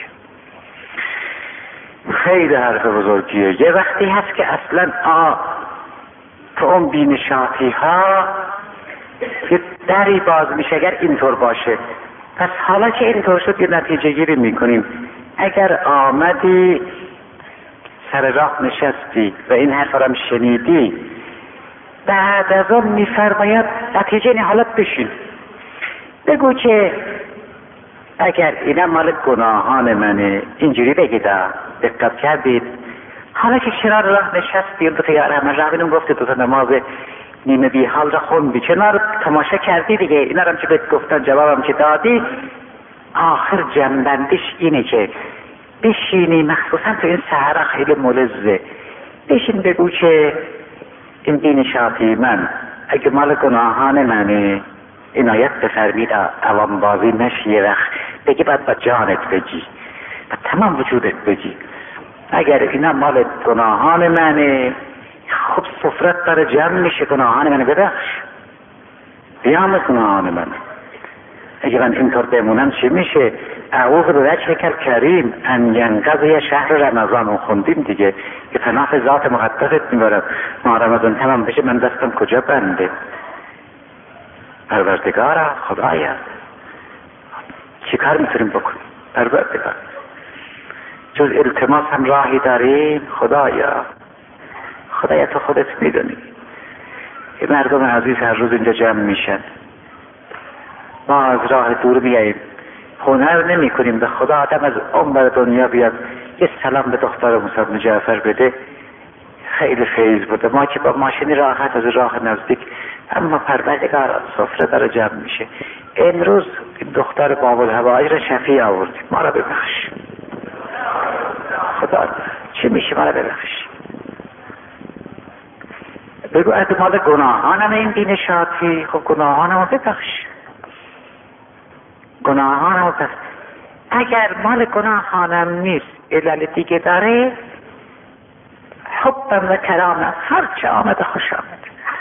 بزرگیه. یه وقتی هست که اصلا تو اون بینشاتی ها یه دری باز میشه اگر اینطور باشه. پس حالا که اینطور شد یه نتیجه گیری میکنیم. اگر آمدی سر راه نشستی و این حرف رو شنیدی، بعد از اون میفرماید نتیجه این حالت بشین بگو که اگر اینم مال گناهان منه اینجوری بگید. دقت کردید؟ حالا که کنار راه نشستی دو تا یار همه رابینون گفته دو تا نماز نیمه بی حال را خوندی، کنار تماشا کردی دیگه، اینا رو هم که بهت گفتن جوابم که دادی، آخر جنبندش اینه که بشینی، مخصوصا تو این سحر خیلی ملزه، بشین بگو که این بینشاتی من اگه مال گناهان منه عنایت بفرمید عوام بازی نشیه وقت بگی باید با جانت بگی و تمام وجودت بگی اگر اینا مال گناهان منه خب سفرت داره جمع میشه. گناهان منه ببخش، بیام گناهان منه. اگه من اینطور بمونم چی میشه؟ اعوذ بوجهک الکریم ان ینقضی شهر رمضان. اون خوندیم دیگه که پناه ذات مقدست میبرم ما رمضان تمام بشه من دستم کجا بنده؟ پروردگارا خدایا چی کار میتونیم بکنیم؟ پروردگار جز التماس هم راهی داریم؟ خدایا تو خودت میدونی. این مردم عزیز هر روز اینجا جمع میشن، ما از راه دور میاییم، هنر نمی کنیم به خدا آدم از عمر دنیا بیاد یه سلام به دختر موسی بن جعفر بده، خیلی فیض بوده. ما که با ماشینی راحت از راه نزدیک، اما پروردگار سفره داره جمع میشه. امروز دختر باب الهوایی را شفیع آوردیم، ما را ببخش خدا، چی میشه؟ ما را ببخش. بگو از مال گناهانم این بینشاتی، خب گناهانم ببخش، گناهانم ببخش. اگر مال گناهانم نیست علل دیگه داره، حبم و کرامم هر چه آمده خوش آمده.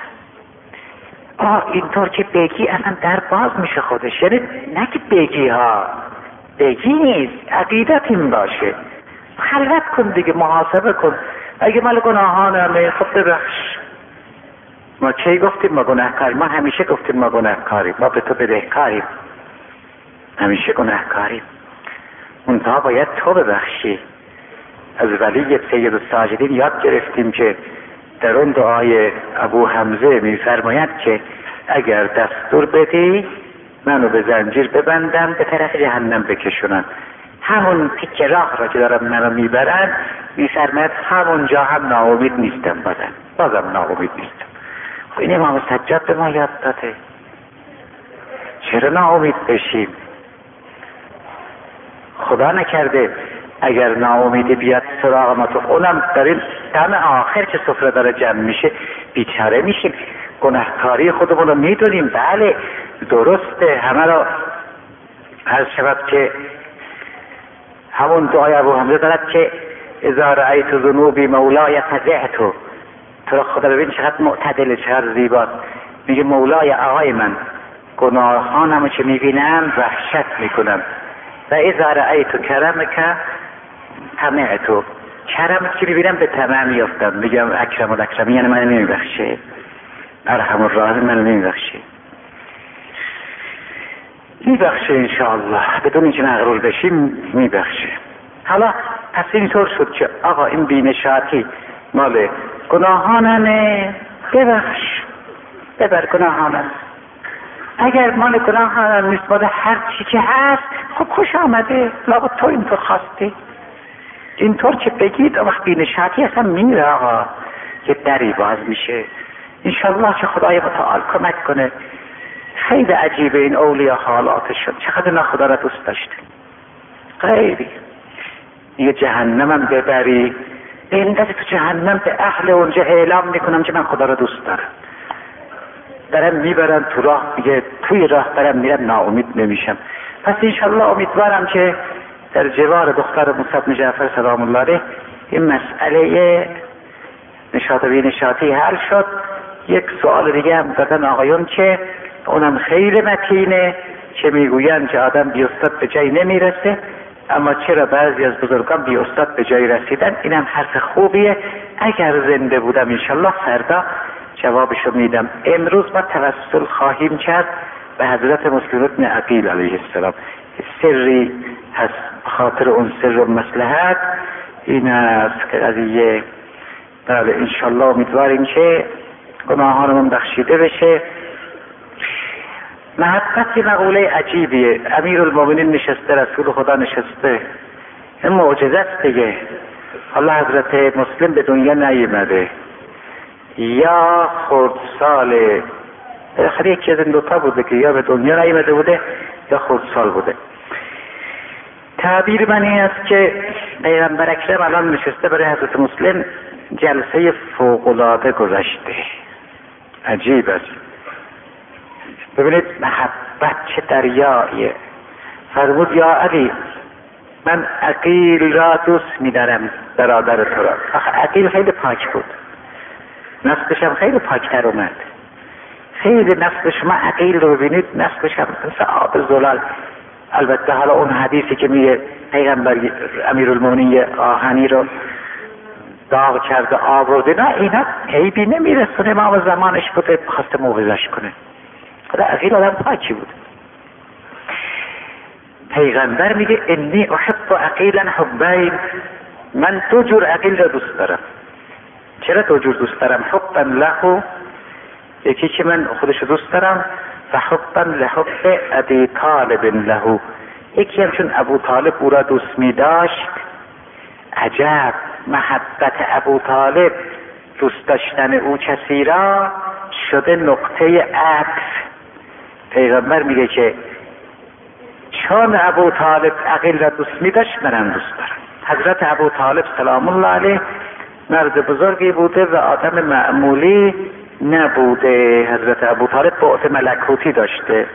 اینطور که بگی اصلا در باز میشه خودش، یعنی نه که بگی بگی نیست، عقیدت این باشه. خلوت کن دیگه، محاسبه کن. اگه مال گناهانمه خب ببخش. ما کی گفتیم ما گناهکاریم؟ ما همیشه گفتیم ما گناهکاریم، ما به تو بدهکاریم، همیشه گناهکاریم. منتها باید تو ببخشی. از ولی سید الساجدین یاد گرفتیم که در اون دعای ابو حمزه میفرماید که اگر دستور بدی منو به زنجیر ببندم به طرف جهنم بکشونن، همون تیکه راه را که دارم منو میبرن، میفرماید همونجا هم ناامید نیستم، بازم ناامید نیستم. خب این امام سجاد به ما یاد داده، چرا ناامید بشیم؟ خدا نکرده اگر ناامیدی بیاد سراغ ما، تو اونم در این دم آخر که سفره داره جمع میشه بیچاره میشیم. گناهکاری خودمون رو میدونیم، بله درسته، همه رو هر شود که همون دعای ابو حمزه دارد که اذا رأیت ذنوبی مولای فزعتو. تو خدا ببین چقدر معتدل، چقدر زیباست. میگه مولای آقای من، گناهانمو که میبینم وحشت میکنم. و اذا رأیت کرمک طمعتو، کرمت که میبینم به طمع میافتم، میگم اکرم الاکرمی، یعنی من نمیبخشه، ارحم الراحمین من نمیبخشه. میبخشه انشاءالله، بدون اینکه مغرور بشیم میبخشه. حالا پس اینطور شد که آقا این بینشاتی مال گناهانمه، ببر گناهانم. اگر مال گناهانم نیست، مال هر چی که هست، خب خوش آمده، لابد تو اینطور خواستی. اینطور که بگید وقت بینشاتی اصلا میره آقا، یه دری باز میشه. انشالله که خدای متعال کمک کنه. خیلی عجیبه این اولیاء حالاتشون، چقدر اینا خدا را دوست داشته. خیلی یه جهنمم ببری، این دست تو جهنم به اهل اونجا اعلام میکنم که من خدا را دوست دارم میبرن تو راه، میگه توی راه برم میرم ناامید نمیشم. پس انشالله امیدوارم که در جوار دختر موسی بن جعفر سلام الله علیه این مسئله نشاط و بینشاتی حل شد. یک سوال دیگه هم دادن آقایون که اونم خیلی متینه، که میگوین که آدم بی استاد به جای نمیرسه، اما چرا بعضی از بزرگان بی استاد به جای رسیدن. اینم حرف خوبیه. اگر زنده بودم انشالله فردا جوابشو میدم. امروز ما توسل خواهیم کرد به حضرت مسلم بن عقیل علیه السلام. سری هست، خاطر اون سر و مصلحت این است که قضیه بله انشالله امیدواریم که گناهانمون بخشیده بشه. محبت مقوله عجیبیه. امیرالمومنین نشسته، رسول خدا نشسته، این معجزه است دیگه. الله حضرت مسلم به دنیا نیامده، یا خردسال، خیلی یکی از این دوتا بوده که یا به دنیا نیامده بوده یا خردسال بوده. تعبیر من این است که پیغمبر اکرم الان نشسته برای حضرت مسلم جلسه فوق‌العاده گذشته. عجیب است. ببینید محبت چه دریاییه. فرمود یا علی من عقیل را دوست می‌دارم برادر تو را. آخه عقیل خیلی پاک بود، نسلش هم خیلی پاکتر اومد. خیلی نسل شما عقیل رو ببینید، نسلش هم مثل آب زلال. البته حالا اون حدیثی که میگه پیغمبر امیرالمومنین یه آهنی رو داغ کرده آورده، نه اینا عیبی نمیرسونه. امام زمانش بوده خواسته موعظه‌اش کنه. خدا عقیل آدم پاکی بود. پیغمبر میگه انی احب عقیلا حبین، من دو جور عقیل را دوست دارم. چرا دو جور دوست دارم؟ حبا له، یکی که من خودش دوست دارم، و حبا لحب ابی طالب له، یکی هم چون ابو طالب او را دوست می داشت. عجب، محبت ابو طالب، دوست داشتن او کسی را شده نقطه عطف. پیغمبر میگه که چون ابو طالب عقیل را دوست می داشت منم دوست دارم. حضرت ابو طالب سلام الله علیه مرد بزرگی بوده و آدم معمولی نبوده. حضرت ابو طالب بعث ملکوتی داشته.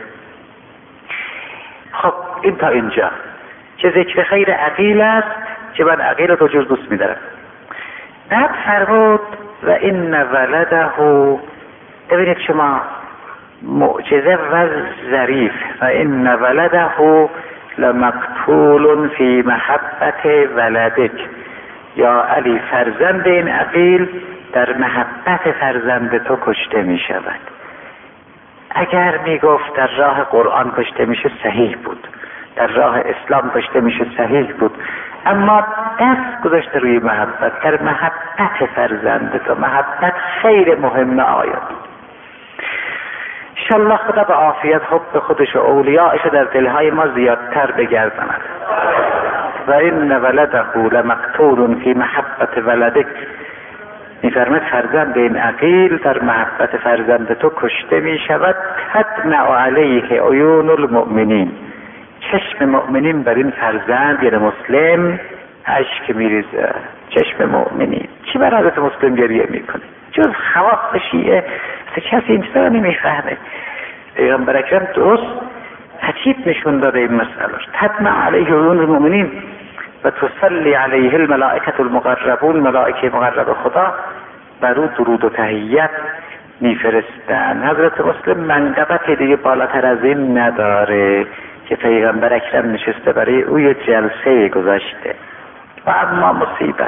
خب این تا اینجا که ذکر خیر عقیل است که من عقیل رو دو جور دوست می‌دارم. بعد فرمود و این ولده، ببینید شما معجزه و ظریف، و این ولده لمقتول فی محبت ولدک، یا علی فرزند این عقیل در محبت فرزند تو کشته می شود. اگر می گفت در راه قرآن کشته میشه صحیح بود، در راه اسلام کشته میشه صحیح بود، اما دست گذاشته روی محبت، در محبت فرزند تو. محبت خیلی مهمه آیات. انشالله خدا به عافیت حب خودش و اولیاءش در دلهای ما زیادتر بگرداند. و این ولده لمقتول فی محبت ولدک، می‌فرماید فرزند این عقیل در محبت فرزند تو کشته می شود. تدمع علیه عیون المؤمنین، چشم مؤمنین بر این فرزند یعنی مسلم اشک میریزه. چشم مؤمنین چی بر حضرت مسلم گریه میکنه؟ جز خواص شیعه کسی این چیزا نمیفهمه. پیغمبر اکرم درست عجیب نشون داده این مسئله. تدمع علیه عیون المؤمنین و تصلی علیه الملائکه المقربون، ملائکه مقرب خدا بر او درود و تحیت میفرستن. حضرت مسلم منقبت دیگه بالاتر از این نداره که پیغمبر اکرم نشسته برای او یه جلسه گذاشته. و اما مصیبت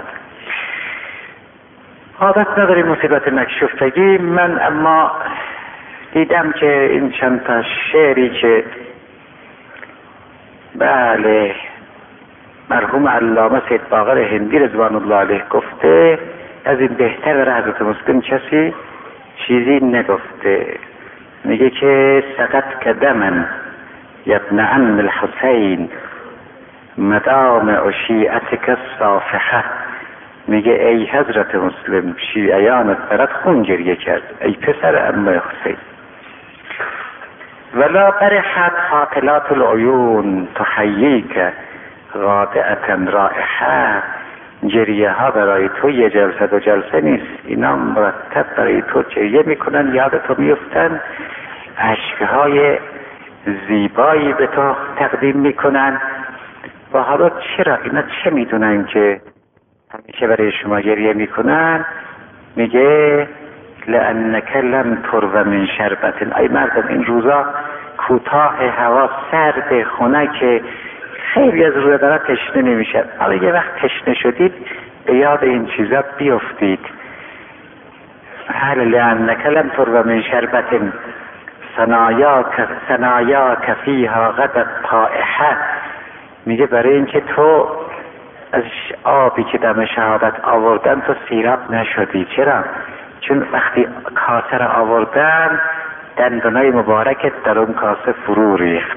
عادت نداریم مصیبت مکشوفتگی. من اما دیدم که این چند تا شعری که بله، مرحوم علامه سید باقر هندی رضوان الله علیه گفته از این بهتر برای حضرت مسلم کسی چیزی نگفته. میگه که سقط کدمن یبن عم الحسین مدام شیعتک الصافحه. میگه ای حضرت مسلم، شیعیانت برات خون گریه کرد، ای پسر عم حسین. ولا برحت حاقلات العیون تحییک غادعة رائحه. گریه ها برای تو یه جلسه دو جلسه نیست، اینا مرتب برای تو گریه میکنن، یاد تو میفتن، عشقهای زیبایی به تو تقدیم میکنن. و حالا چرا اینا چه میدونن که همیشه برای شما گریه میکنن؟ میگه لانک لم ترو من شربت. ای مردم، این روزا کوتاه، هوا سرد، خنک، خیلی از روزا تشنه نمیشه. حالا یه وقت تشنه شدید به یاد این چیزا بیفتید. هل لانک لم ترو من شربت ثنایاک فیها غدت طائحه. میگه برای اینکه تو از آبی که دم شهادت آوردن تو سیراب نشدی. چرا؟ چون وقتی کاسه را آوردن دندانای مبارکت در اون کاسه فرو ریخت.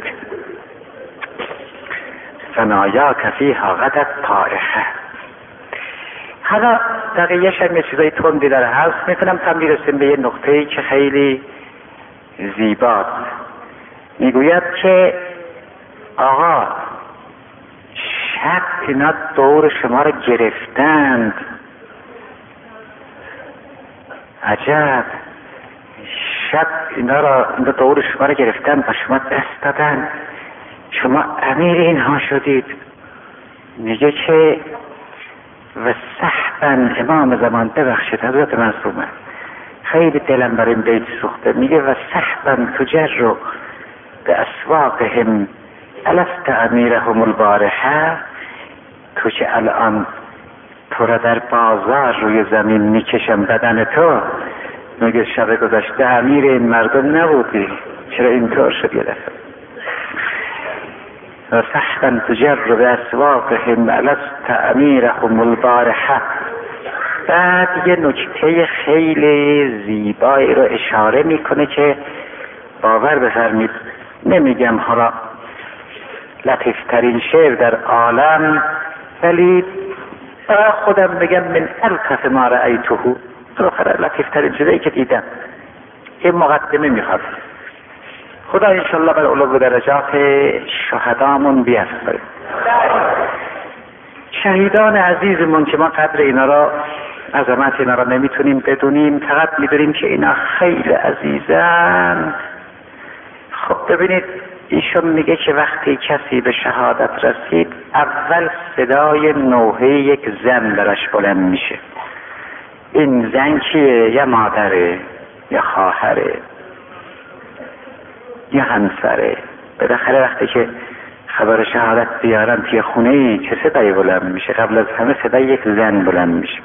ثنایاک فیها غدت طائحه. حالا دقیقش هم یه چیزای تندی داره هست، میتونم تا میرسیم به یه نقطه‌ای که خیلی زیباست. میگوید که آقا شب اینا دور شما رو گرفتند، عجب، شب اینا دور شما رو گرفتند، با شما دست دادن، شما امیر اینها شدید. میگه که و صحبا امام زمان، ببخشید حضرت معصومه، خیلی دلم برای این بیت سوخته. میگه و صحبا تجر رو به اسواقهم الست امیرهم البارحه. تو که الان تو را در بازار روی زمین میکشم بدن تو، میگه شب گذشته امیر این مردم نبودی، چرا اینطور شد یه دفعه؟ و صحبا تجر به اسواقهم الست امیرهم البارحه. بعد یه نکته خیلی زیبایی رو اشاره میکنه که باور بفرمید نمیگم حالا لطیفترین شعر در عالم، ولی خودم بگم من الطف ما رأیته، لطیفترین چیزی که دیدم. این مقدمه میخواد. خدا انشالله بر علو درجات شهدامون بیافره. شهیدان عزیزمون که ما قدر اینا را، عظمت اینا را نمیتونیم بدونیم، فقط میدونیم که اینا خیلی عزیزن. خب ببینید، ایشون میگه که وقتی کسی به شهادت رسید اول صدای نوحه یک زن برش بلند میشه. این زن کیه؟ یا مادره، یا خواهره، یا همسره. بالاخره وقتی که خبر شهادت بیارن توی خونه ای چه صدایی بلند میشه؟ قبل از همه صدای یک زن بلند میشه.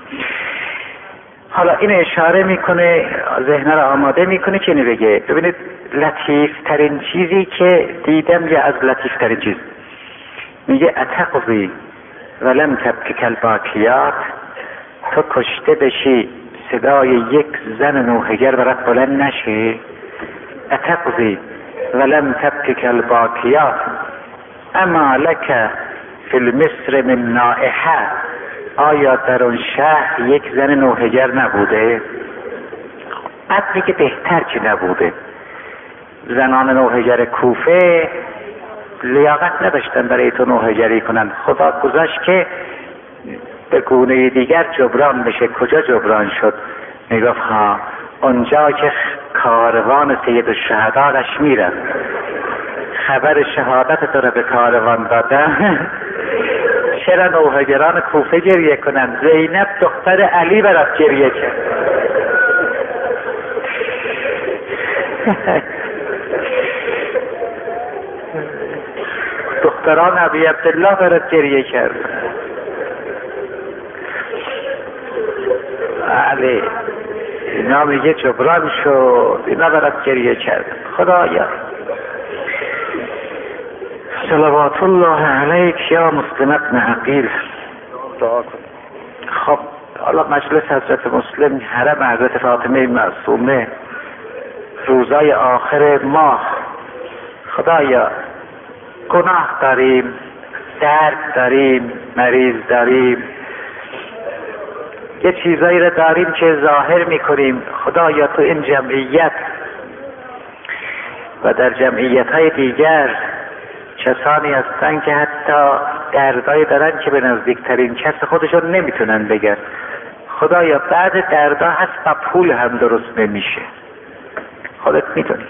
حالا این اشاره میکنه، ذهن را آماده میکنه که اینو بگه. ببینید لطیف ترین چیزی که دیدم، یا از لطیف ترین چیز، میگه اتقضی ولم تبکک الباکیات. تو کشته بشی صدای یک زن نوحه‌گر برات بلند نشه. اتقضی ولم تبکک الباکیات اما لک فی المصر من نائحه. آیا در اون شهر یک زن نوحه‌گر نبوده؟ بعد میگه بهتر که نبوده. زنان نوحه‌گر کوفه لیاقت نداشتن برای تو نوحه‌گری کنن. خدا گذاشت که به گونه دیگر جبران بشه. کجا جبران شد؟ میگفت ها اونجا که کاروان سید الشهدا داشت میره، خبر شهادت تو رو به کاروان دادن، چرا نوحه‌گران کوفه گریه کنن؟ زینب دختر علی برات گریه کرد. دختران ابی عبدالله برات گریه کرد. علی اینا میگه جبران شد، اینا برات گریه کرد. خدایا صلوات الله علیک یا مسلم ابن عقیل. دعا کن. خب حالا مجلس حضرت مسلم حرم حضرت فاطمه معصومه روزای آخر ماه. خدایا گناه داریم، درد داریم، مریض داریم، یه چیزایی را داریم که ظاهر میکنیم. خدایا تو این جمعیت و در جمعیت های دیگر کسانی هستن که حتی دردایی دارن که به نزدیکترین کس خودشون نمیتونن بگن. خدایا بعد دردا هست با پول هم درست نمیشه، خودت میدونی.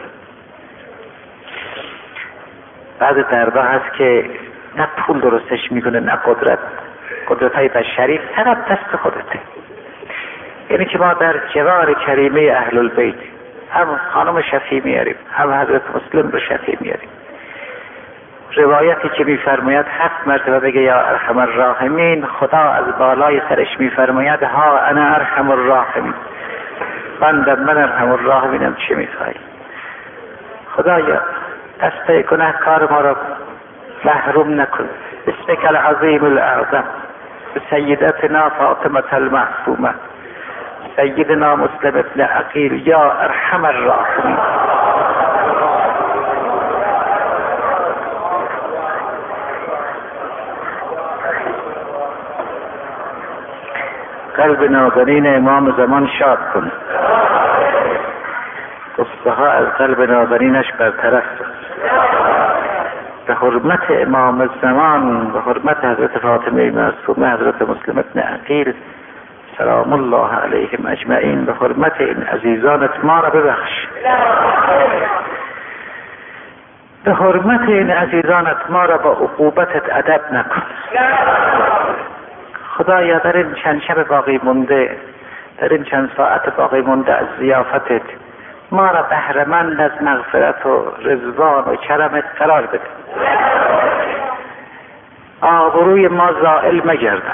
بعد دردا هست که نه پول درستش میکنه نه قدرت های بشری، فقط دست خودته. یعنی که ما در جوار کریمه اهل البیت هم خانم شفیع میاریم، هم حضرت مسلم رو شفیع میاریم. روایتی که میفرماید 7 مرتبه بگه یا ارحم الراحمین، خدا از بالای سرش میفرماید ها انا ارحم الراحمین، من ارحم الراحمینم. چه میخوای؟ خدایا دسته گناهکار ما را محروم نکن. اسمک العظیم الاعظم سیدتنا فاطمه المعصومه سیدنا مسلم ابن عقیل یا ارحم الراحمین. قلب نازنین امام زمان شاد کن، قصه ها از قلب نازنینش برطرف. به حرمت امام زمان، به حرمت حضرت فاطمه معصومه، حضرت مسلم ابن عقیل سلام الله علیهم اجمعین، به حرمت این عزیزانت ما را ببخش. به حرمت این عزیزانت ما را با عقوبتت ادب نکن. خدایا در این چند شب باقی مونده، در این چند ساعت باقی مونده از ضیافتت ما را بهره‌مند از مغفرت و رضوان و کرمت قرار بده. آبروی ما زائل مگردان.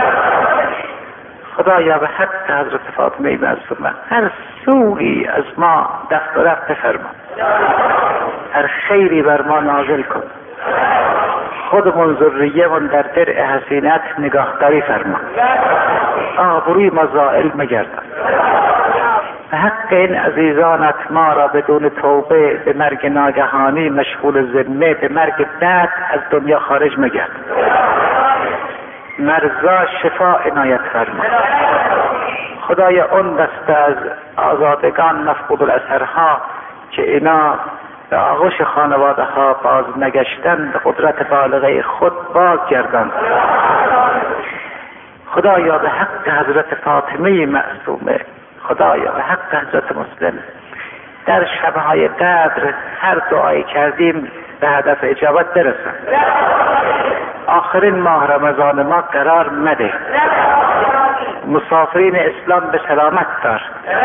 خدایا به حق حضرت فاطمه معصومه هر سوی از ما دست و رفت بفرما، هر خیری بر ما نازل کن. خودمون ذریه‌مون در درع حسینت نگاهداری فرما. آبروی ما زائل مگردان. به حق این عزیزانت ما را بدون توبه به مرگ ناگهانی مشغول ذمه، به مرگ بعد از دنیا خارج مگرد. مرزا شفا عنایت فرما. خدایا اون دسته از آزادگان مفقود الاثرها که اینا به آغوش خانواده ها باز نگشتن، به قدرت بالغه خود باز گردان. خدایا به حق حضرت فاطمه معصومه، خدایا به حق حضرت مسلم در شبهای قدر هر دعایی کردیم به هدف اجابت برسن. آخرین ماه رمضان ما قرار مده. مسافرین اسلام به سلامت دار.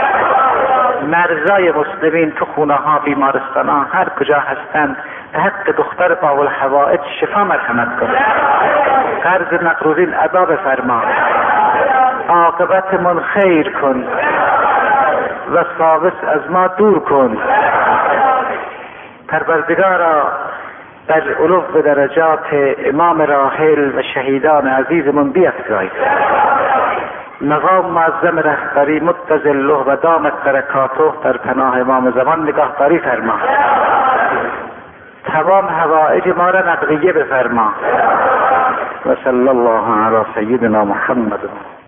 مرزای مسلمین تو خونه ها، بیمارستان ها، هر کجا هستند به حق دختر باول حوائج شفا مرحمت کن. قرض مقروضین ادا بفرما. عاقبتمون خیر کن. وساوس از ما دور کن. پروردگارا در علو به درجات امام راحل و شهیدان عزیزمون بیفزای. مقام معظم رهبری متظله و دامت برکاته در پناه امام زمان نگاهداری فرما. تمام حوائج ما را نقضیه بفرما. و صلی الله علی سیدنا محمد.